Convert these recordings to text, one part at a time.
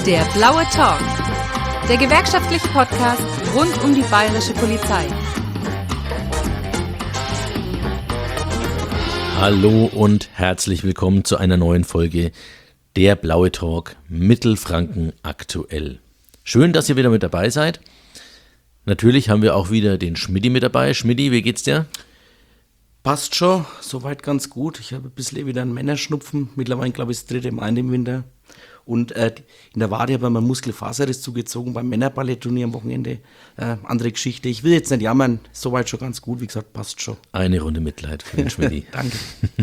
Der blaue Talk, der gewerkschaftliche Podcast rund um die bayerische Polizei. Hallo und herzlich willkommen zu einer neuen Folge Der blaue Talk Mittelfranken aktuell. Schön, dass ihr wieder mit dabei seid. Natürlich haben wir auch wieder den Schmidti mit dabei. Schmidti, wie geht's dir? Passt schon, soweit ganz gut. Ich habe ein bisschen wieder einen Männerschnupfen. Mittlerweile, glaube ich, das 3. Mal im Winter. Und in der Wade habe ich meinen Muskelfaserriss zugezogen beim Männerballettturnier am Wochenende. Andere Geschichte. Ich will jetzt nicht jammern, soweit schon ganz gut. Wie gesagt, passt schon. Eine Runde Mitleid für den Schmidti. Danke.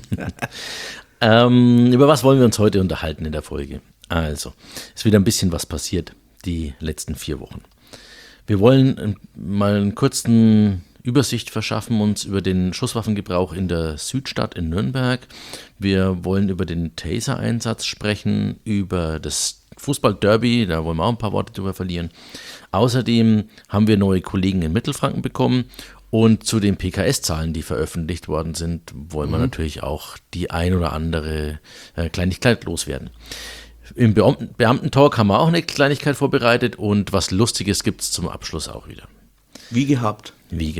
Über was wollen wir uns heute unterhalten in der Folge? Also, ist wieder ein bisschen was passiert die letzten 4 Wochen. Wir wollen mal einen kurzen Übersicht verschaffen uns über den Schusswaffengebrauch in der Südstadt in Nürnberg. Wir wollen über den Taser-Einsatz sprechen, über das Fußball-Derby, da wollen wir auch ein paar Worte drüber verlieren. Außerdem haben wir neue Kollegen in Mittelfranken bekommen und zu den PKS-Zahlen, die veröffentlicht worden sind, wollen wir natürlich auch die ein oder andere Kleinigkeit loswerden. Im Beamtentalk haben wir auch eine Kleinigkeit vorbereitet und was Lustiges gibt es zum Abschluss auch wieder. Wie gehabt.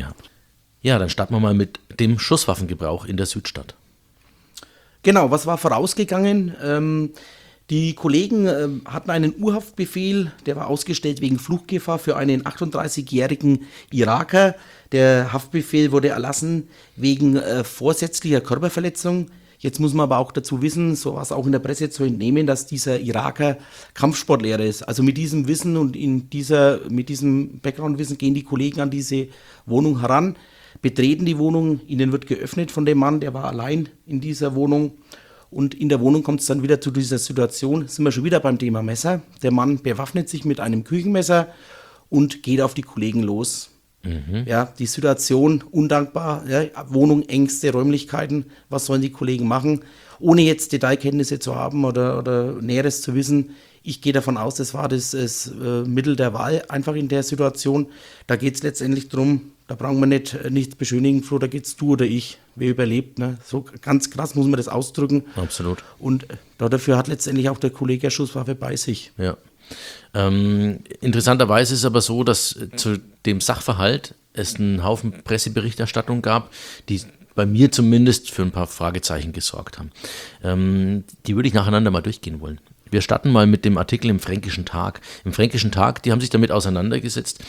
Ja, dann starten wir mal mit dem Schusswaffengebrauch in der Südstadt. Genau, was war vorausgegangen? Die Kollegen hatten einen Urhaftbefehl, der war ausgestellt wegen Fluchtgefahr für einen 38-jährigen Iraker. Der Haftbefehl wurde erlassen wegen vorsätzlicher Körperverletzung. Jetzt muss man aber auch dazu wissen, so war es auch in der Presse zu entnehmen, dass dieser Iraker Kampfsportlehrer ist. Also mit diesem Wissen und mit diesem Background-Wissen gehen die Kollegen an diese Wohnung heran, betreten die Wohnung, ihnen wird geöffnet von dem Mann, der war allein in dieser Wohnung. Und in der Wohnung kommt es dann wieder zu dieser Situation, sind wir schon wieder beim Thema Messer. Der Mann bewaffnet sich mit einem Küchenmesser und geht auf die Kollegen los. Ja, die Situation undankbar, ja, Wohnung, Ängste, Räumlichkeiten, was sollen die Kollegen machen, ohne jetzt Detailkenntnisse zu haben oder Näheres zu wissen. Ich gehe davon aus, das war das Mittel der Wahl einfach in der Situation. Da geht es letztendlich darum, da brauchen wir nichts beschönigen, Flo, da geht's du oder ich, wer überlebt. Ne? So ganz krass muss man das ausdrücken. Absolut. Und dafür hat letztendlich auch der Kollege eine Schusswaffe bei sich. Ja. Interessanterweise ist es aber so, dass zu dem Sachverhalt es einen Haufen Presseberichterstattung gab, die bei mir zumindest für ein paar Fragezeichen gesorgt haben. Die würde ich nacheinander mal durchgehen wollen. Wir starten mal mit dem Artikel im Fränkischen Tag. Im Fränkischen Tag, die haben sich damit auseinandergesetzt,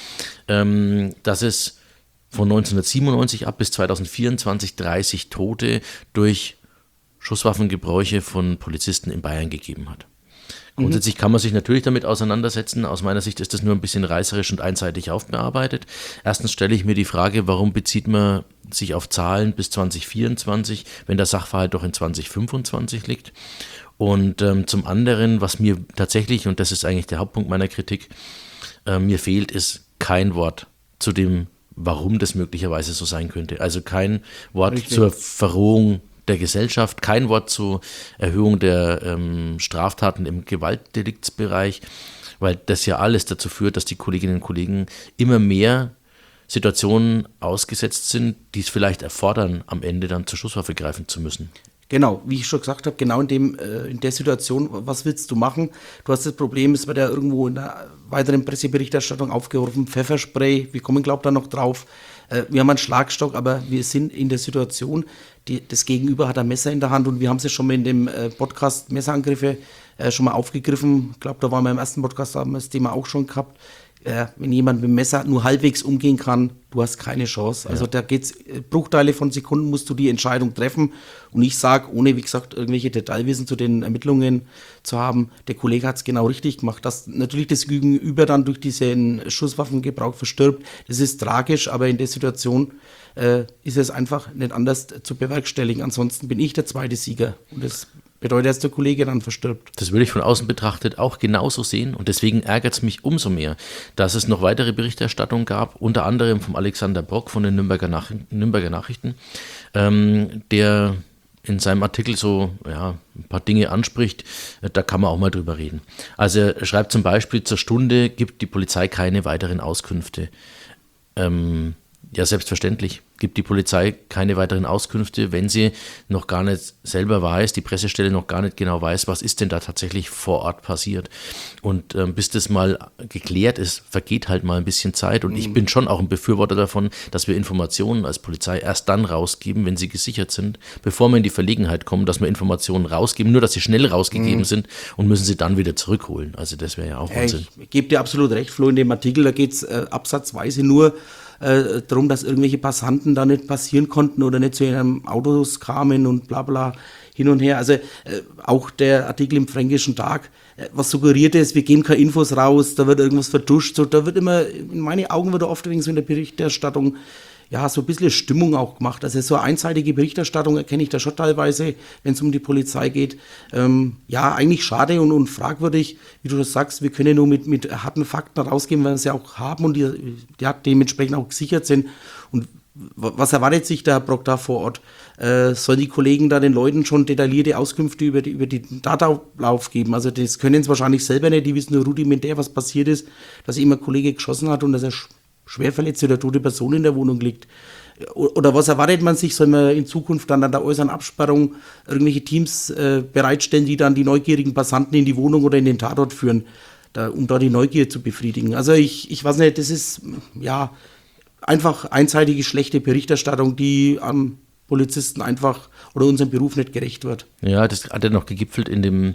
dass es von 1997 ab bis 2024 30 Tote durch Schusswaffengebräuche von Polizisten in Bayern gegeben hat. Grundsätzlich kann man sich natürlich damit auseinandersetzen. Aus meiner Sicht ist das nur ein bisschen reißerisch und einseitig aufbearbeitet. Erstens stelle ich mir die Frage, warum bezieht man sich auf Zahlen bis 2024, wenn der Sachverhalt doch in 2025 liegt? Und zum anderen, was mir tatsächlich, und das ist eigentlich der Hauptpunkt meiner Kritik, mir fehlt, ist kein Wort zu dem, warum das möglicherweise so sein könnte. Also kein Wort zur Verrohung der Gesellschaft, kein Wort zur Erhöhung der Straftaten im Gewaltdeliktsbereich, weil das ja alles dazu führt, dass die Kolleginnen und Kollegen immer mehr Situationen ausgesetzt sind, die es vielleicht erfordern, am Ende dann zur Schusswaffe greifen zu müssen. Genau, wie ich schon gesagt habe, genau in der Situation, was willst du machen? Du hast das Problem, es wird ja irgendwo in der weiteren Presseberichterstattung aufgerufen, Pfefferspray, wir kommen, glaube ich, da noch drauf. Wir haben einen Schlagstock, aber wir sind in der Situation, das Gegenüber hat ein Messer in der Hand und wir haben es ja schon mal in dem Podcast Messerangriffe schon mal aufgegriffen. Ich glaube, da waren wir im ersten Podcast, haben wir das Thema auch schon gehabt. Wenn jemand mit dem Messer nur halbwegs umgehen kann, du hast keine Chance. Also da geht's Bruchteile von Sekunden, musst du die Entscheidung treffen. Und ich sage, ohne, wie gesagt, irgendwelche Detailwissen zu den Ermittlungen zu haben, der Kollege hat es genau richtig gemacht. Dass natürlich das Gegenüber dann durch diesen Schusswaffengebrauch verstirbt, das ist tragisch, aber in der Situation ist es einfach nicht anders zu bewerkstelligen. Ansonsten bin ich der zweite Sieger. Und das bedeutet, dass der Kollege dann verstirbt. Das würde ich von außen betrachtet auch genauso sehen und deswegen ärgert es mich umso mehr, dass es noch weitere Berichterstattung gab, unter anderem vom Alexander Brock von den Nürnberger Nachrichten, der in seinem Artikel so ein paar Dinge anspricht, da kann man auch mal drüber reden. Also er schreibt zum Beispiel, zur Stunde gibt die Polizei keine weiteren Auskünfte. Ja, selbstverständlich. gibt die Polizei keine weiteren Auskünfte, wenn sie noch gar nicht selber weiß, die Pressestelle noch gar nicht genau weiß, was ist denn da tatsächlich vor Ort passiert. Und bis das mal geklärt ist, vergeht halt mal ein bisschen Zeit. Und ich bin schon auch ein Befürworter davon, dass wir Informationen als Polizei erst dann rausgeben, wenn sie gesichert sind, bevor wir in die Verlegenheit kommen, dass wir Informationen rausgeben, nur dass sie schnell rausgegeben sind und müssen sie dann wieder zurückholen. Also das wäre ja auch Unsinn. Ich gebe dir absolut recht, Flo, in dem Artikel, da geht es absatzweise nur darum, dass irgendwelche Passanten da nicht passieren konnten oder nicht zu ihren Autos kamen und bla bla hin und her. Also auch der Artikel im Fränkischen Tag, was suggeriert ist, wir geben keine Infos raus, da wird irgendwas vertuscht. So, da wird immer, in meinen Augen wird oft übrigens in der Berichterstattung ja, so ein bisschen Stimmung auch gemacht. Also so eine einseitige Berichterstattung erkenne ich da schon teilweise, wenn es um die Polizei geht. Ja, eigentlich schade und fragwürdig, wie du das sagst. Wir können nur mit harten Fakten rausgeben, weil wir sie auch haben und die ja, dementsprechend auch gesichert sind. Und was erwartet sich der Herr Brock da vor Ort? Sollen die Kollegen da den Leuten schon detaillierte Auskünfte über den Tatablauf geben? Also das können sie wahrscheinlich selber nicht. Die wissen nur rudimentär, was passiert ist, dass eben ein Kollege geschossen hat und dass er schwer verletzte oder tote Person in der Wohnung liegt. Oder was erwartet man sich? Soll man in Zukunft dann an der äußeren Absperrung irgendwelche Teams bereitstellen, die dann die neugierigen Passanten in die Wohnung oder in den Tatort führen, um da die Neugier zu befriedigen? Also ich weiß nicht, das ist ja einfach einseitige, schlechte Berichterstattung, die am Polizisten einfach oder unserem Beruf nicht gerecht wird. Ja, das hat ja noch gegipfelt in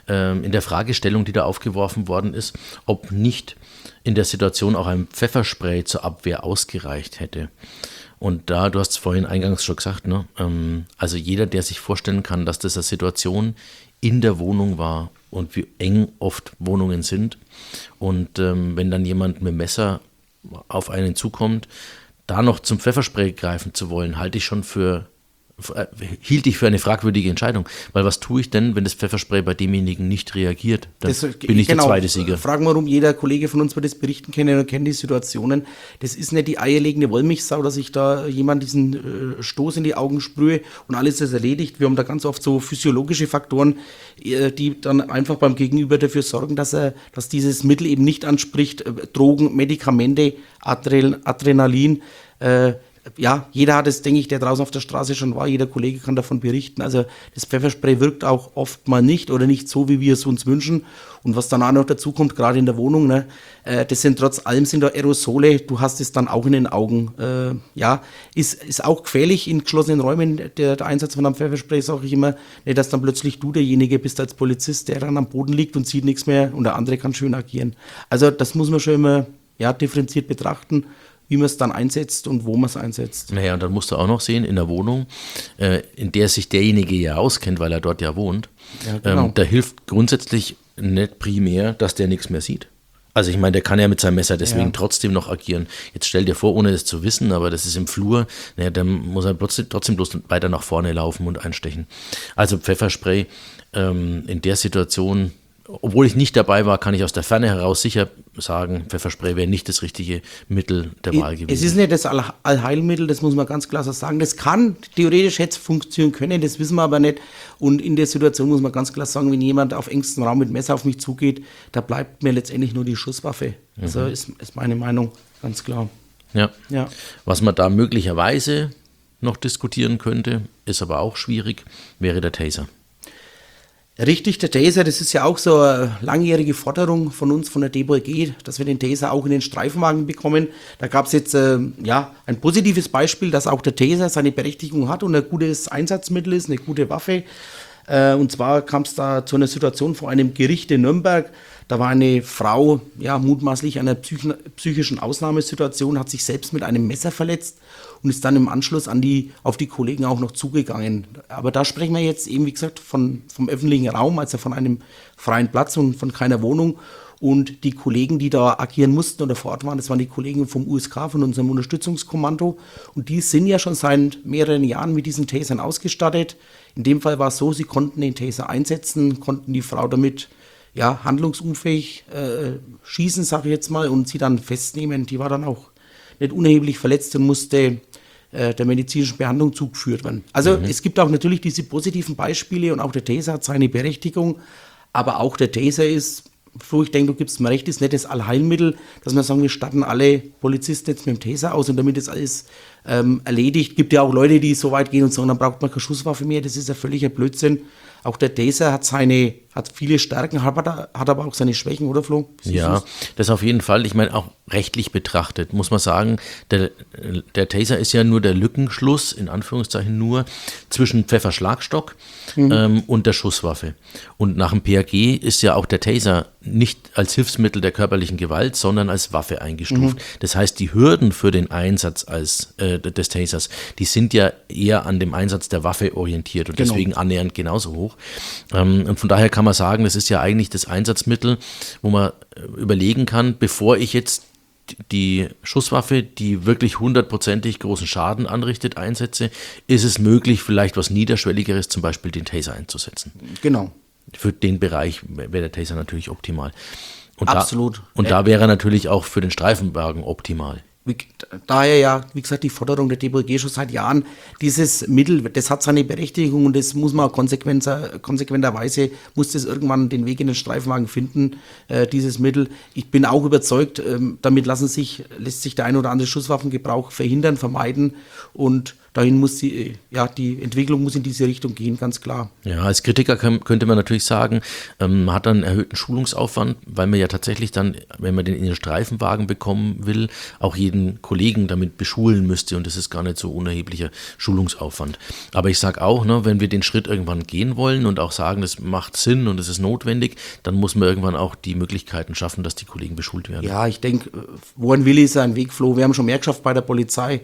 der Fragestellung, die da aufgeworfen worden ist, ob nicht in der Situation auch ein Pfefferspray zur Abwehr ausgereicht hätte. Und da, du hast es vorhin eingangs schon gesagt, ne? Also jeder, der sich vorstellen kann, dass das eine Situation in der Wohnung war und wie eng oft Wohnungen sind und wenn dann jemand mit dem Messer auf einen zukommt, da noch zum Pfefferspray greifen zu wollen, hielt ich für eine fragwürdige Entscheidung. Weil was tue ich denn, wenn das Pfefferspray bei demjenigen nicht reagiert? Dann bin ich der zweite Sieger. Fragen wir, warum jeder Kollege von uns wird das berichten können und kennt die Situationen. Das ist nicht die eierlegende Wollmilchsau, dass ich da jemand diesen Stoß in die Augen sprühe und alles ist erledigt. Wir haben da ganz oft so physiologische Faktoren, die dann einfach beim Gegenüber dafür sorgen, dass dieses Mittel eben nicht anspricht. Drogen, Medikamente, Adrenalin, ja, jeder hat es, denke ich, der draußen auf der Straße schon war, jeder Kollege kann davon berichten. Also das Pfefferspray wirkt auch oft mal nicht oder nicht so, wie wir es uns wünschen. Und was dann auch noch dazu kommt, gerade in der Wohnung, ne, das sind trotz allem sind da Aerosole, du hast es dann auch in den Augen. Ja, ist auch gefährlich in geschlossenen Räumen, der Einsatz von einem Pfefferspray, sage ich immer, nicht, dass dann plötzlich du derjenige bist als Polizist, der dann am Boden liegt und sieht nichts mehr und der andere kann schön agieren. Also das muss man schon immer differenziert betrachten, wie man es dann einsetzt und wo man es einsetzt. Naja, und dann musst du auch noch sehen, in der Wohnung, in der sich derjenige ja auskennt, weil er dort ja wohnt, genau. Da hilft grundsätzlich nicht primär, dass der nichts mehr sieht. Also ich meine, der kann ja mit seinem Messer deswegen trotzdem noch agieren. Jetzt stell dir vor, ohne das zu wissen, aber das ist im Flur, dann muss er trotzdem bloß weiter nach vorne laufen und einstechen. Also Pfefferspray in der Situation, obwohl ich nicht dabei war, kann ich aus der Ferne heraus sicher sagen, Pfefferspray wäre nicht das richtige Mittel der Wahl gewesen. Es ist nicht das Allheilmittel, das muss man ganz klar so sagen. Das kann, theoretisch hätte es funktionieren können, das wissen wir aber nicht. Und in der Situation muss man ganz klar sagen, wenn jemand auf engstem Raum mit Messer auf mich zugeht, da bleibt mir letztendlich nur die Schusswaffe. Also ist meine Meinung ganz klar. Ja. Was man da möglicherweise noch diskutieren könnte, ist aber auch schwierig, wäre der Taser. Richtig, der Taser, das ist ja auch so eine langjährige Forderung von uns, von der DBG, dass wir den Taser auch in den Streifenwagen bekommen. Da gab es jetzt ein positives Beispiel, dass auch der Taser seine Berechtigung hat und ein gutes Einsatzmittel ist, eine gute Waffe. Und zwar kam es da zu einer Situation vor einem Gericht in Nürnberg. Da war eine Frau, mutmaßlich einer psychischen Ausnahmesituation, hat sich selbst mit einem Messer verletzt und ist dann im Anschluss auf die Kollegen auch noch zugegangen. Aber da sprechen wir jetzt eben, wie gesagt, vom öffentlichen Raum, also von einem freien Platz und von keiner Wohnung. Und die Kollegen, die da agieren mussten oder vor Ort waren, das waren die Kollegen vom USK, von unserem Unterstützungskommando. Und die sind ja schon seit mehreren Jahren mit diesen Tasern ausgestattet. In dem Fall war es so, sie konnten den Taser einsetzen, konnten die Frau damit handlungsunfähig schießen, sage ich jetzt mal, und sie dann festnehmen. Die war dann auch nicht unerheblich verletzt und musste der medizinischen Behandlung zugeführt werden. Also es gibt auch natürlich diese positiven Beispiele und auch der Taser hat seine Berechtigung, aber auch der Taser ist, Flo, ich denke, du gibst mir recht, ist nicht das Allheilmittel, dass wir sagen, wir statten alle Polizisten jetzt mit dem Taser aus und damit ist alles erledigt. Gibt ja auch Leute, die so weit gehen und sagen, dann braucht man keine Schusswaffe mehr. Das ist ja völliger Blödsinn. Auch der Taser hat viele Stärken, hat aber auch seine Schwächen, oder Flo? Ja, das auf jeden Fall. Ich meine, auch rechtlich betrachtet muss man sagen, der Taser ist ja nur der Lückenschluss, in Anführungszeichen nur, zwischen Pfefferschlagstock und der Schusswaffe. Und nach dem PAG ist ja auch der Taser nicht als Hilfsmittel der körperlichen Gewalt, sondern als Waffe eingestuft. Das heißt, die Hürden für den Einsatz des Tasers, die sind ja eher an dem Einsatz der Waffe orientiert und deswegen annähernd genauso hoch. Und von daher kann man sagen, das ist ja eigentlich das Einsatzmittel, wo man überlegen kann, bevor ich jetzt die Schusswaffe, die wirklich 100%ig großen Schaden anrichtet, einsetze, ist es möglich, vielleicht was Niederschwelligeres, zum Beispiel den Taser einzusetzen. Genau. Für den Bereich wäre der Taser natürlich optimal. Und Absolut. Da wäre er natürlich auch für den Streifenwagen optimal. Daher ja, wie gesagt, die Forderung der DPG schon seit Jahren, dieses Mittel, das hat seine Berechtigung und das muss man konsequenterweise, muss das irgendwann den Weg in den Streifenwagen finden, dieses Mittel. Ich bin auch überzeugt, damit lässt sich der ein oder andere Schusswaffengebrauch verhindern, vermeiden und dahin muss die Entwicklung muss in diese Richtung gehen, ganz klar. Ja, als Kritiker könnte man natürlich sagen, man hat dann einen erhöhten Schulungsaufwand, weil man ja tatsächlich dann, wenn man den in den Streifenwagen bekommen will, auch jeden Kollegen damit beschulen müsste und das ist gar nicht so unerheblicher Schulungsaufwand. Aber ich sage auch, wenn wir den Schritt irgendwann gehen wollen und auch sagen, das macht Sinn und es ist notwendig, dann muss man irgendwann auch die Möglichkeiten schaffen, dass die Kollegen beschult werden. Ja, ich denke, wo ein Wille ist ein Weg, Flo. Wir haben schon mehr geschafft bei der Polizei.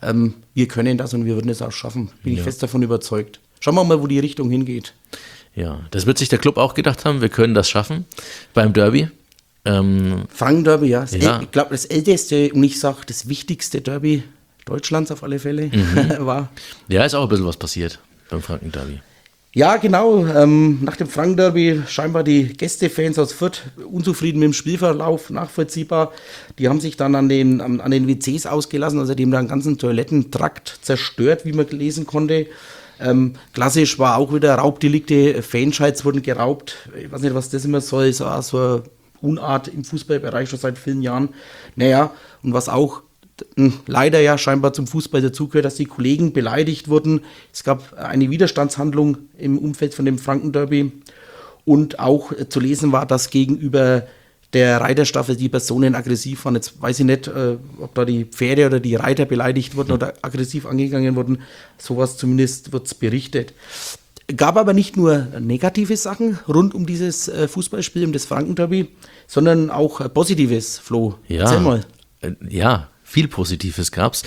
Wir können das und wir würden es auch schaffen. Bin ich fest davon überzeugt. Schauen wir mal, wo die Richtung hingeht. Ja, das wird sich der Club auch gedacht haben. Wir können das schaffen beim Derby. Franken-Derby, ja. Ich glaube, das älteste und ich sage das wichtigste Derby Deutschlands auf alle Fälle war. Ja, ist auch ein bisschen was passiert beim Franken-Derby. Ja, genau. Nach dem Franken-Derby scheinbar die Gästefans aus Fürth unzufrieden mit dem Spielverlauf, nachvollziehbar. Die haben sich dann an den WCs ausgelassen, also die haben da einen ganzen Toilettentrakt zerstört, wie man lesen konnte. Klassisch war auch wieder Raubdelikte, Fanscheids wurden geraubt. Ich weiß nicht, was das immer soll, so eine Unart im Fußballbereich schon seit vielen Jahren. Naja, und was auch leider ja scheinbar zum Fußball dazugehört, dass die Kollegen beleidigt wurden. Es gab eine Widerstandshandlung im Umfeld von dem Franken-Derby und auch zu lesen war, dass gegenüber der Reiterstaffel die Personen aggressiv waren. Jetzt weiß ich nicht, ob da die Pferde oder die Reiter beleidigt wurden oder aggressiv angegangen wurden. Sowas zumindest wird es berichtet. Gab aber nicht nur negative Sachen rund um dieses Fußballspiel, um das Franken-Derby, sondern auch Positives, Flo. Erzähl mal. Ja, viel Positives gab's.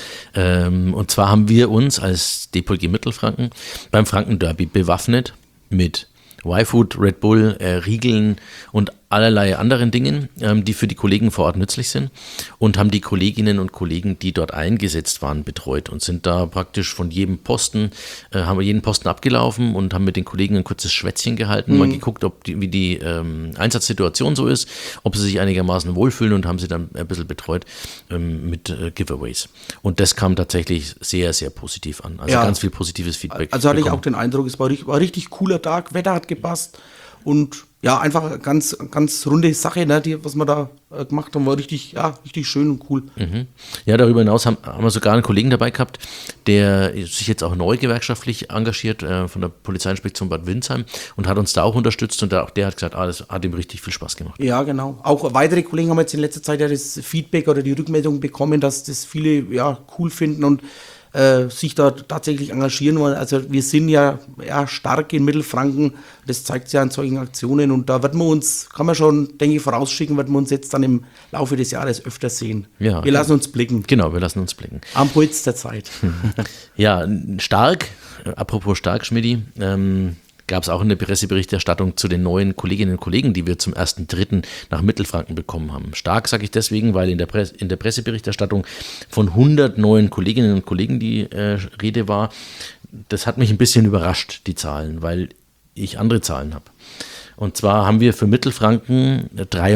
Und zwar haben wir uns als DPG Mittelfranken beim Franken-Derby bewaffnet mit Y-Food, Red Bull, Riegeln und allerlei anderen Dingen, die für die Kollegen vor Ort nützlich sind und haben die Kolleginnen und Kollegen, die dort eingesetzt waren, betreut und sind da praktisch von jedem Posten, haben wir jeden Posten abgelaufen und haben mit den Kollegen ein kurzes Schwätzchen gehalten, mal geguckt, wie die Einsatzsituation so ist, ob sie sich einigermaßen wohlfühlen und haben sie dann ein bisschen betreut mit Giveaways. Und das kam tatsächlich sehr, sehr positiv an. Also ganz viel positives Feedback. Also hatte ich auch den Eindruck, es war richtig cooler Tag, Wetter hat gepasst und ja, einfach ganz runde Sache, ne, was wir da gemacht haben, war richtig schön und cool. Ja, darüber hinaus haben wir sogar einen Kollegen dabei gehabt, der sich jetzt auch neu gewerkschaftlich engagiert von der Polizeiinspektion Bad Windsheim und hat uns da auch unterstützt und auch der hat gesagt, das hat ihm richtig viel Spaß gemacht. Ja, genau. Auch weitere Kollegen haben jetzt in letzter Zeit ja das Feedback oder die Rückmeldung bekommen, dass das viele cool finden und sich da tatsächlich engagieren wollen. Also wir sind ja stark in Mittelfranken, das zeigt sich ja in solchen Aktionen und da wird man uns, kann man schon, denke ich, vorausschicken, wird man uns jetzt dann im Laufe des Jahres öfter sehen. Ja, wir lassen uns blicken. Genau, wir lassen uns blicken. Am Puls der Zeit. Ja, stark, apropos stark, Schmidti, gab es auch eine Presseberichterstattung zu den neuen Kolleginnen und Kollegen, die wir zum 1.3. nach Mittelfranken bekommen haben. Stark sage ich deswegen, weil in der Presseberichterstattung von 100 neuen Kolleginnen und Kollegen die Rede war. Das hat mich ein bisschen überrascht, die Zahlen, weil ich andere Zahlen habe. Und zwar haben wir für Mittelfranken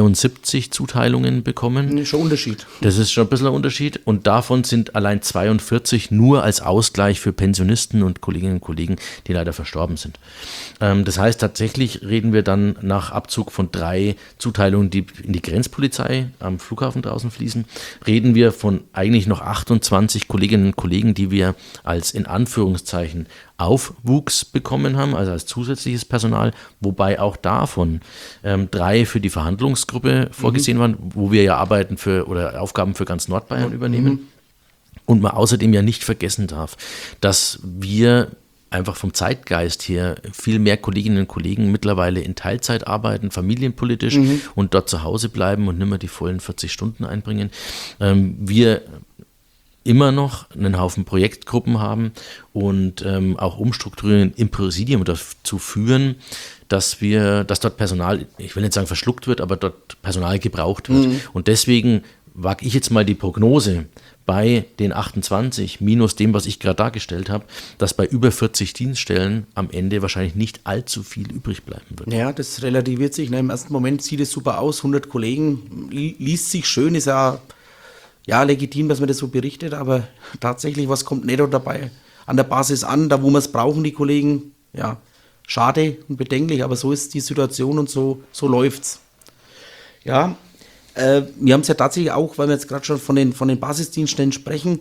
73 Zuteilungen bekommen. Schon Unterschied. Das ist schon ein bisschen ein Unterschied. Und davon sind allein 42 nur als Ausgleich für Pensionisten und Kolleginnen und Kollegen, die leider verstorben sind. Das heißt, tatsächlich reden wir dann nach Abzug von 3 Zuteilungen, die in die Grenzpolizei am Flughafen draußen fließen, reden wir von eigentlich noch 28 Kolleginnen und Kollegen, die wir als in Anführungszeichen Aufwuchs bekommen haben, also als zusätzliches Personal, wobei auch davon 3 für die Verhandlungsgruppe vorgesehen waren, wo wir ja Aufgaben für ganz Nordbayern übernehmen. Und man außerdem ja nicht vergessen darf, dass wir einfach vom Zeitgeist her viel mehr Kolleginnen und Kollegen mittlerweile in Teilzeit arbeiten, familienpolitisch und dort zu Hause bleiben und nicht mehr die vollen 40 Stunden einbringen. Wir immer noch einen Haufen Projektgruppen haben und auch Umstrukturierungen im Präsidium dazu führen, dass dort Personal, ich will nicht sagen verschluckt wird, aber dort Personal gebraucht wird. Und deswegen wage ich jetzt mal die Prognose bei den 28 minus dem, was ich gerade dargestellt habe, dass bei über 40 Dienststellen am Ende wahrscheinlich nicht allzu viel übrig bleiben wird. Ja, das relativiert sich. Im ersten Moment sieht es super aus, 100 Kollegen, liest sich schön, ist ja legitim, dass man das so berichtet, aber tatsächlich, was kommt netto dabei an der Basis an, da wo wir es brauchen, die Kollegen, ja, schade und bedenklich, aber so ist die Situation und so läuft's. Ja, wir haben es ja tatsächlich auch, weil wir jetzt gerade schon von den Basisdienststellen sprechen,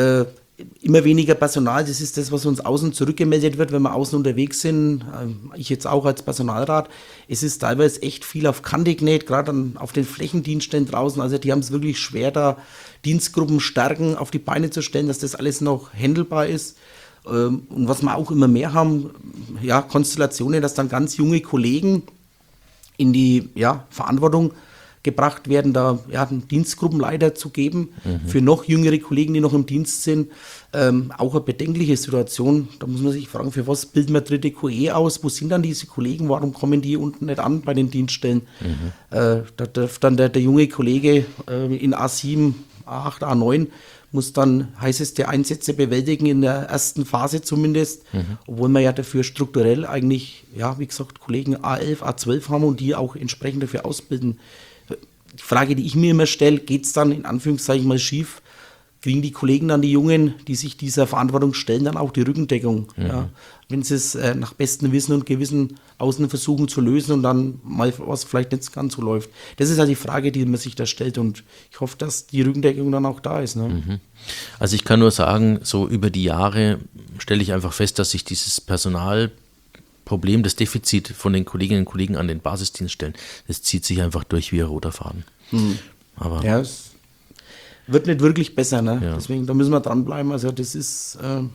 immer weniger Personal, das ist das, was uns außen zurückgemeldet wird, wenn wir außen unterwegs sind, ich jetzt auch als Personalrat, es ist teilweise echt viel auf Kante genäht, gerade auf den Flächendienststellen draußen, also die haben es wirklich schwer, da Dienstgruppen stärken auf die Beine zu stellen, dass das alles noch handelbar ist. Und was wir auch immer mehr haben, ja, Konstellationen, dass dann ganz junge Kollegen in die Verantwortung gebracht werden, da einen Dienstgruppenleiter zu geben für noch jüngere Kollegen, die noch im Dienst sind. Auch eine bedenkliche Situation. Da muss man sich fragen, für was bilden wir dritte QE aus? Wo sind dann diese Kollegen? Warum kommen die unten nicht an bei den Dienststellen? Da darf dann der junge Kollege in A7, A8, A9 muss dann heißeste Einsätze bewältigen, in der ersten Phase zumindest, obwohl wir ja dafür strukturell eigentlich, wie gesagt, Kollegen A11, A12 haben und die auch entsprechend dafür ausbilden. Die Frage, die ich mir immer stelle, geht es dann in Anführungszeichen mal schief? Kriegen die Kollegen dann, die Jungen, die sich dieser Verantwortung stellen, dann auch die Rückendeckung? Ja? Wenn sie es nach bestem Wissen und Gewissen außen versuchen zu lösen und dann mal was vielleicht nicht ganz so läuft. Das ist halt die Frage, die man sich da stellt und ich hoffe, dass die Rückendeckung dann auch da ist. Ne? Also ich kann nur sagen, so über die Jahre stelle ich einfach fest, dass sich dieses Personalproblem, das Defizit von den Kolleginnen und Kollegen an den Basisdienststellen, das zieht sich einfach durch wie ein roter Faden. Aber ja, es wird nicht wirklich besser, ne? Ja. Deswegen, da müssen wir dranbleiben. Also das ist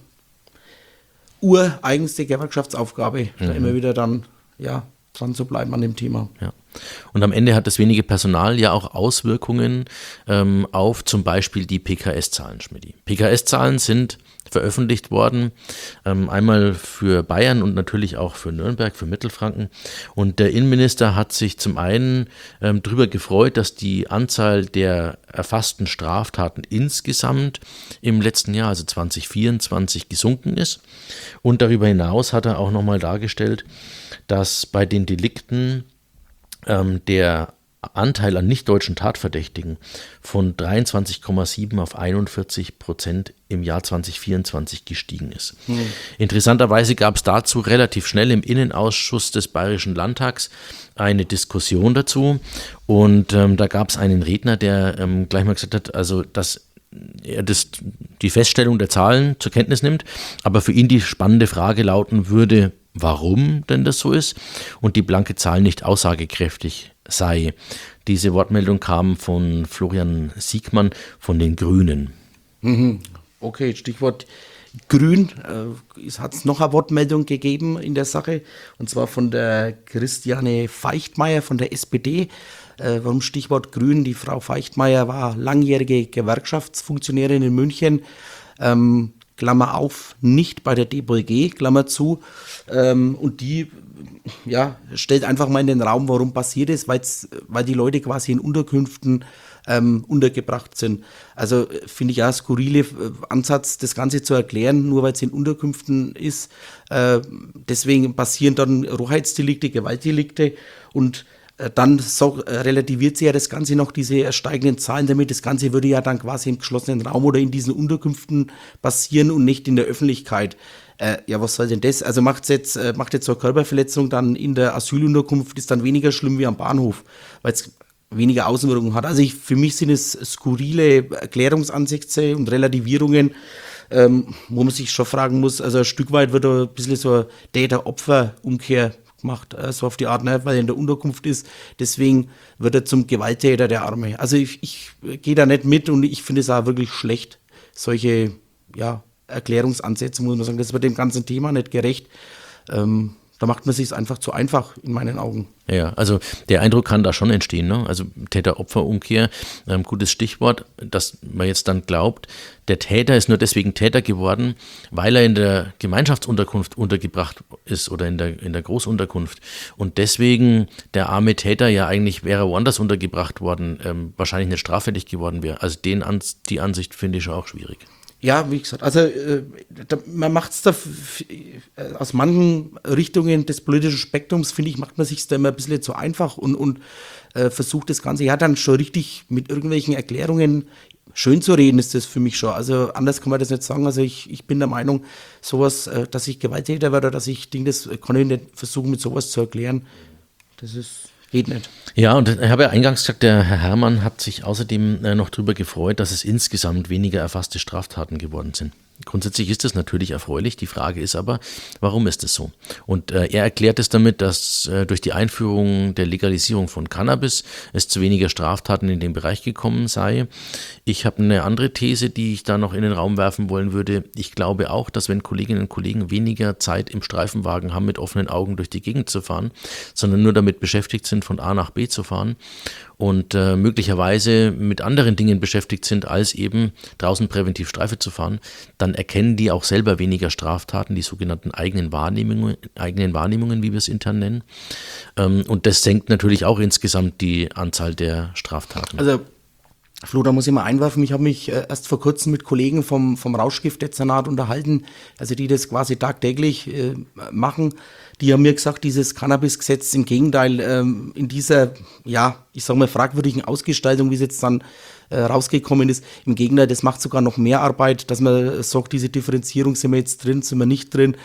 ureigenste Gewerkschaftsaufgabe, da immer wieder dann dran zu bleiben an dem Thema. Ja. Und am Ende hat das wenige Personal ja auch Auswirkungen auf zum Beispiel die PKS-Zahlen, Schmidti. PKS-Zahlen sind veröffentlicht worden, einmal für Bayern und natürlich auch für Nürnberg, für Mittelfranken. Und der Innenminister hat sich zum einen darüber gefreut, dass die Anzahl der erfassten Straftaten insgesamt im letzten Jahr, also 2024, gesunken ist. Und darüber hinaus hat er auch nochmal dargestellt, dass bei den Delikten der Anteil an nicht-deutschen Tatverdächtigen von 23,7 auf 41% im Jahr 2024 gestiegen ist. Interessanterweise gab es dazu relativ schnell im Innenausschuss des Bayerischen Landtags eine Diskussion dazu und da gab es einen Redner, der gleich mal gesagt hat, also dass er die Feststellung der Zahlen zur Kenntnis nimmt, aber für ihn die spannende Frage lauten würde, warum denn das so ist und die blanke Zahl nicht aussagekräftig sei. Diese Wortmeldung kam von Florian Siegmann von den Grünen. Okay, Stichwort Grün. Es hat noch eine Wortmeldung gegeben in der Sache und zwar von der Christiane Feichtmeier von der SPD. Warum Stichwort Grün? Die Frau Feichtmeier war langjährige Gewerkschaftsfunktionärin in München. Klammer auf, nicht bei der DBG, Klammer zu. Und die stellt einfach mal in den Raum, warum passiert ist, weil die Leute quasi in Unterkünften untergebracht sind. Also finde ich ja skurrile Ansatz, das Ganze zu erklären, nur weil es in Unterkünften ist. Deswegen passieren dann Rohheitsdelikte, Gewaltdelikte und dann relativiert sie ja das Ganze noch, diese steigenden Zahlen damit. Das Ganze würde ja dann quasi im geschlossenen Raum oder in diesen Unterkünften passieren und nicht in der Öffentlichkeit. Was soll denn das? Also macht jetzt so eine Körperverletzung dann in der Asylunterkunft, ist dann weniger schlimm wie am Bahnhof, weil es weniger Außenwirkung hat. Also für mich sind es skurrile Erklärungsansätze und Relativierungen, wo man sich schon fragen muss, also ein Stück weit wird da ein bisschen so eine Täter-Opfer-Umkehr gemacht, so auf die Art, ne, weil er in der Unterkunft ist. Deswegen wird er zum Gewalttäter, der Arme. Also ich gehe da nicht mit und ich finde es auch wirklich schlecht, solche Erklärungsansätze, muss man sagen, das wird dem ganzen Thema nicht gerecht. Da macht man sich es einfach zu einfach in meinen Augen. Ja, also der Eindruck kann da schon entstehen, ne? Also Täter-Opfer-Umkehr, gutes Stichwort, dass man jetzt dann glaubt, der Täter ist nur deswegen Täter geworden, weil er in der Gemeinschaftsunterkunft untergebracht ist oder in der Großunterkunft und deswegen der arme Täter ja eigentlich wäre woanders untergebracht worden, wahrscheinlich nicht straffällig geworden wäre. Also die Ansicht finde ich schon auch schwierig. Ja, wie gesagt, also man macht es da aus manchen Richtungen des politischen Spektrums, finde ich, macht man sich da immer ein bisschen zu einfach und versucht das Ganze ja dann schon richtig mit irgendwelchen Erklärungen schön zu reden, ist das für mich schon. Also anders kann man das nicht sagen. Also ich bin der Meinung, sowas, dass ich Gewalttäter werde, dass ich Dinge, das kann ich nicht versuchen mit sowas zu erklären. Geht nicht. Ja, und ich habe ja eingangs gesagt, der Herr Herrmann hat sich außerdem noch darüber gefreut, dass es insgesamt weniger erfasste Straftaten geworden sind. Grundsätzlich ist das natürlich erfreulich. Die Frage ist aber, warum ist es so? Und er erklärt es damit, dass durch die Einführung der Legalisierung von Cannabis es zu weniger Straftaten in dem Bereich gekommen sei. Ich habe eine andere These, die ich da noch in den Raum werfen wollen würde. Ich glaube auch, dass wenn Kolleginnen und Kollegen weniger Zeit im Streifenwagen haben, mit offenen Augen durch die Gegend zu fahren, sondern nur damit beschäftigt sind, von A nach B zu fahren und möglicherweise mit anderen Dingen beschäftigt sind, als eben draußen präventiv Streife zu fahren, dann erkennen die auch selber weniger Straftaten, die sogenannten eigenen Wahrnehmungen, wie wir es intern nennen. Und das senkt natürlich auch insgesamt die Anzahl der Straftaten. Also Flo, da muss ich mal einwerfen, ich habe mich erst vor kurzem mit Kollegen vom Rauschgiftdezernat unterhalten, also die das quasi tagtäglich machen. Die haben mir gesagt, dieses Cannabis-Gesetz im Gegenteil in dieser, ich sage mal, fragwürdigen Ausgestaltung, wie es jetzt dann rausgekommen ist, im Gegenteil, das macht sogar noch mehr Arbeit, dass man sagt, diese Differenzierung, sind wir jetzt drin, sind wir nicht drin,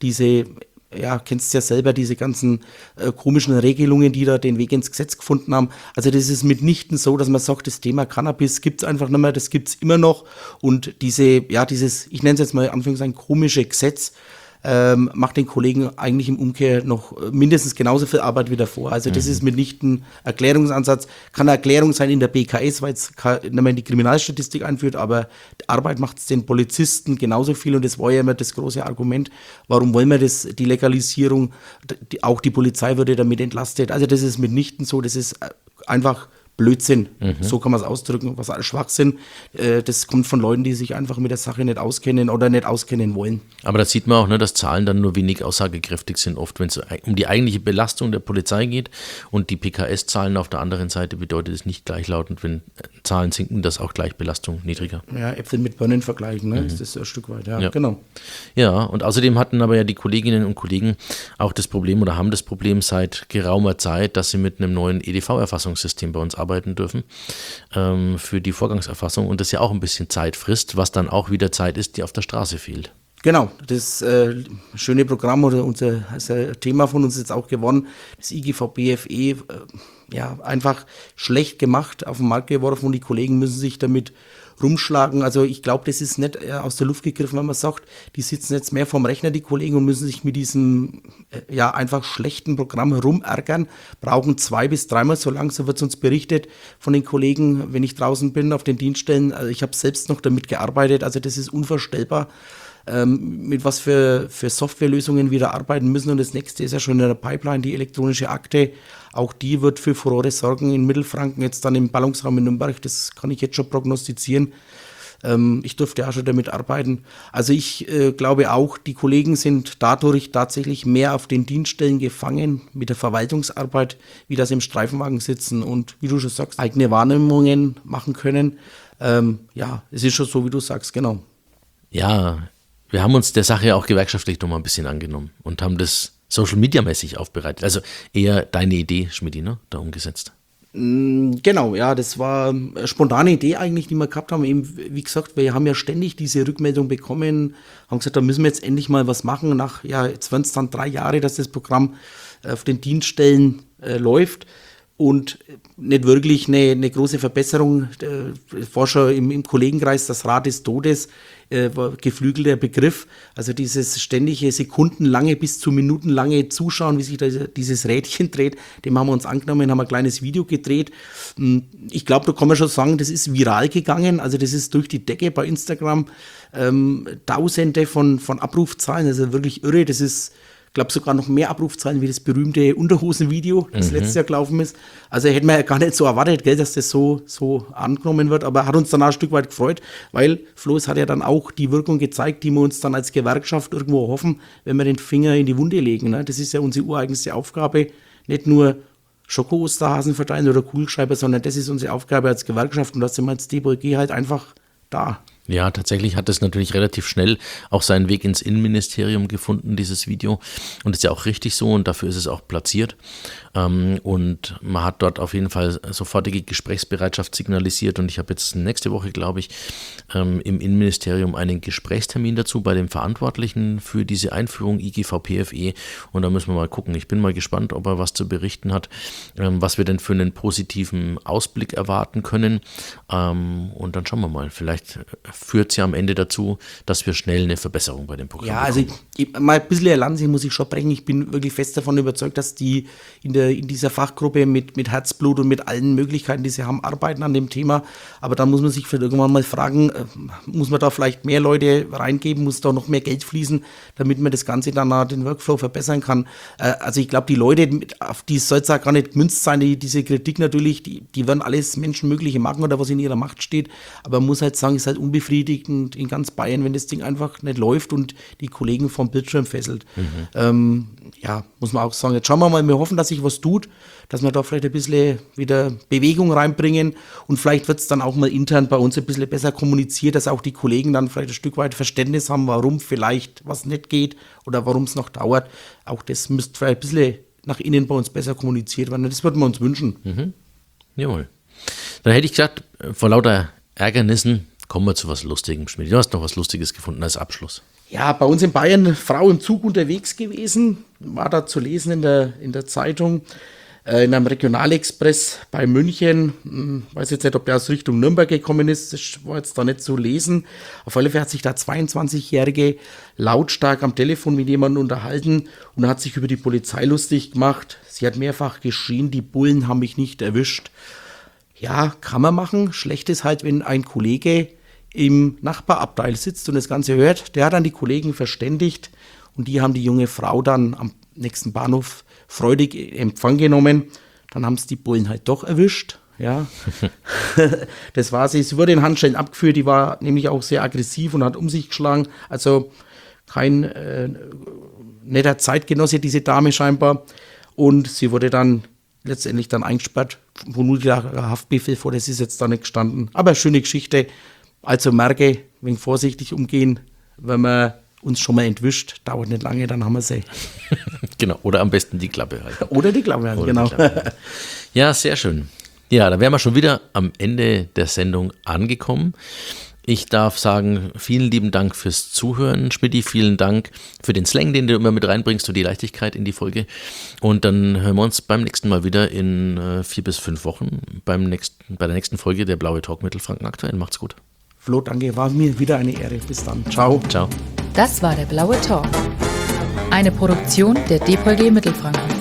kennst ja selber, diese ganzen komischen Regelungen, die da den Weg ins Gesetz gefunden haben. Also das ist mitnichten so, dass man sagt, das Thema Cannabis gibt es einfach nicht mehr, das gibt es immer noch. Und dieses, ich nenne es jetzt mal in Anführungszeichen, komische Gesetz, macht den Kollegen eigentlich im Umkehr noch mindestens genauso viel Arbeit wie davor. Also das ist mitnichten Erklärungsansatz. Kann eine Erklärung sein in der BKS, weil es nicht mehr in die Kriminalstatistik einführt, aber die Arbeit macht es den Polizisten genauso viel und das war ja immer das große Argument. Warum wollen wir die Legalisierung, auch die Polizei würde damit entlastet. Also das ist mitnichten so, das ist einfach Blödsinn, so kann man es ausdrücken, was alles Schwachsinn. Das kommt von Leuten, die sich einfach mit der Sache nicht auskennen oder nicht auskennen wollen. Aber da sieht man auch, dass Zahlen dann nur wenig aussagekräftig sind, oft wenn es um die eigentliche Belastung der Polizei geht und die PKS-Zahlen auf der anderen Seite bedeutet es nicht gleichlautend, wenn Zahlen sinken, dass auch gleich Belastung niedriger. Ja, Äpfel mit Birnen vergleichen, ne? Ist das ein Stück weit, ja, genau. Ja, und außerdem hatten aber ja die Kolleginnen und Kollegen auch das Problem oder haben das Problem seit geraumer Zeit, dass sie mit einem neuen EDV-Erfassungssystem bei uns arbeiten dürfen für die Vorgangserfassung und das ja auch ein bisschen Zeit frisst, was dann auch wieder Zeit ist, die auf der Straße fehlt. Genau, das schöne Programm oder unser Thema von uns jetzt auch gewonnen, das IGV-BFE, einfach schlecht gemacht, auf den Markt geworfen und die Kollegen müssen sich damit rumschlagen. Also ich glaube, das ist nicht aus der Luft gegriffen, wenn man sagt, die sitzen jetzt mehr vorm Rechner, die Kollegen, und müssen sich mit diesem einfach schlechten Programm rumärgern, brauchen 2 bis 3-mal so lang, so wird es uns berichtet von den Kollegen, wenn ich draußen bin auf den Dienststellen. Also ich habe selbst noch damit gearbeitet, also das ist unvorstellbar, mit was für Softwarelösungen wir da arbeiten müssen. Und das nächste ist ja schon in der Pipeline, die elektronische Akte. Auch die wird für Furore sorgen in Mittelfranken, jetzt dann im Ballungsraum in Nürnberg. Das kann ich jetzt schon prognostizieren. Ich durfte auch schon damit arbeiten. Also ich glaube auch, die Kollegen sind dadurch tatsächlich mehr auf den Dienststellen gefangen mit der Verwaltungsarbeit, wie das im Streifenwagen sitzen und, wie du schon sagst, eigene Wahrnehmungen machen können. Es ist schon so, wie du sagst, genau. Ja, wir haben uns der Sache auch gewerkschaftlich noch mal ein bisschen angenommen und haben das Social-Media-mäßig aufbereitet. Also eher deine Idee, Schmidti, ne, da umgesetzt. Genau, ja, das war eine spontane Idee eigentlich, die wir gehabt haben. Eben, wie gesagt, wir haben ja ständig diese Rückmeldung bekommen, haben gesagt, da müssen wir jetzt endlich mal was machen. Jetzt werden es dann 3 Jahre, dass das Programm auf den Dienststellen läuft und nicht wirklich eine große Verbesserung. Der Forscher im Kollegenkreis, das Rad des Todes, war geflügelter Begriff. Also dieses ständige sekundenlange bis zu minutenlange Zuschauen, wie sich dieses Rädchen dreht, dem haben wir uns angenommen, haben ein kleines Video gedreht. Ich glaube, da kann man schon sagen, das ist viral gegangen. Also das ist durch die Decke bei Instagram. Tausende von Abrufzahlen, also wirklich irre. Das ist, glaube sogar noch mehr Abrufzahlen wie das berühmte Unterhosen-Video, das letztes Jahr gelaufen ist. Also hätten wir ja gar nicht so erwartet, gell, dass das so angenommen wird, aber hat uns dann auch ein Stück weit gefreut, weil Flo, es hat ja dann auch die Wirkung gezeigt, die wir uns dann als Gewerkschaft irgendwo hoffen, wenn wir den Finger in die Wunde legen. Ne? Das ist ja unsere ureigenste Aufgabe, nicht nur Schoko-Osterhasen verteilen oder Kugelschreiber, sondern das ist unsere Aufgabe als Gewerkschaft und da sind wir als DBG halt einfach da. Ja, tatsächlich hat es natürlich relativ schnell auch seinen Weg ins Innenministerium gefunden, dieses Video. Und ist ja auch richtig so und dafür ist es auch platziert. Und man hat dort auf jeden Fall sofortige Gesprächsbereitschaft signalisiert. Und ich habe jetzt nächste Woche, glaube ich, im Innenministerium einen Gesprächstermin dazu bei dem Verantwortlichen für diese Einführung IGV-PFE. Und da müssen wir mal gucken. Ich bin mal gespannt, ob er was zu berichten hat, was wir denn für einen positiven Ausblick erwarten können. Und dann schauen wir mal, vielleicht führt es ja am Ende dazu, dass wir schnell eine Verbesserung bei dem Programm bekommen. Also mal ein bisschen eine Lanze muss ich schon brechen. Ich bin wirklich fest davon überzeugt, dass die in dieser Fachgruppe mit Herzblut und mit allen Möglichkeiten, die sie haben, arbeiten an dem Thema. Aber da muss man sich vielleicht irgendwann mal fragen, muss man da vielleicht mehr Leute reingeben, muss da noch mehr Geld fließen, damit man das Ganze dann den Workflow verbessern kann. Also ich glaube, die Leute, auf die soll es auch gar nicht gemünzt sein, diese Kritik natürlich, die werden alles Menschenmögliche machen oder was in ihrer Macht steht. Aber man muss halt sagen, es ist halt unbefriedigend in ganz Bayern, wenn das Ding einfach nicht läuft und die Kollegen vom Bildschirm fesselt. Muss man auch sagen, jetzt schauen wir mal, wir hoffen, dass sich was tut, dass wir da vielleicht ein bisschen wieder Bewegung reinbringen und vielleicht wird es dann auch mal intern bei uns ein bisschen besser kommuniziert, dass auch die Kollegen dann vielleicht ein Stück weit Verständnis haben, warum vielleicht was nicht geht oder warum es noch dauert. Auch das müsste vielleicht ein bisschen nach innen bei uns besser kommuniziert werden. Das würden wir uns wünschen. Jawohl. Dann hätte ich gesagt, vor lauter Ärgernissen kommen wir zu was Lustigem, Schmidt. Du hast noch was Lustiges gefunden als Abschluss. Ja, bei uns in Bayern eine Frau im Zug unterwegs gewesen, war da zu lesen in der Zeitung, in einem Regionalexpress bei München. Weiß jetzt nicht, ob der aus Richtung Nürnberg gekommen ist, das war jetzt da nicht zu lesen. Auf alle Fälle hat sich da 22-Jährige lautstark am Telefon mit jemandem unterhalten und hat sich über die Polizei lustig gemacht. Sie hat mehrfach geschrien, die Bullen haben mich nicht erwischt. Ja, kann man machen. Schlecht ist halt, wenn ein Kollege im Nachbarabteil sitzt und das Ganze hört. Der hat dann die Kollegen verständigt und die haben die junge Frau dann am nächsten Bahnhof freudig in Empfang genommen. Dann haben es die Bullen halt doch erwischt. Ja, das war sie. Sie wurde in Handschellen abgeführt. Die war nämlich auch sehr aggressiv und hat um sich geschlagen. Also kein netter Zeitgenosse, diese Dame scheinbar. Und sie wurde dann letztendlich eingesperrt. Vermutlich Haftbefehl vor, das ist jetzt da nicht gestanden. Aber schöne Geschichte. Also merke, ein wenig vorsichtig umgehen, wenn man uns schon mal entwischt, dauert nicht lange, dann haben wir sie. Genau, oder am besten die Klappe halten. Oder die Klappe halten, genau. Ja, sehr schön. Ja, da wären wir schon wieder am Ende der Sendung angekommen. Ich darf sagen, vielen lieben Dank fürs Zuhören, Schmidti, vielen Dank für den Slang, den du immer mit reinbringst und die Leichtigkeit in die Folge. Und dann hören wir uns beim nächsten Mal wieder in 4 bis 5 Wochen bei der nächsten Folge der Blaue Talk Mittelfranken aktuell. Macht's gut. Flo, danke, war mir wieder eine Ehre. Bis dann. Ciao. Ciao. Das war der Blaue Talk. Eine Produktion der DPG Mittelfranken.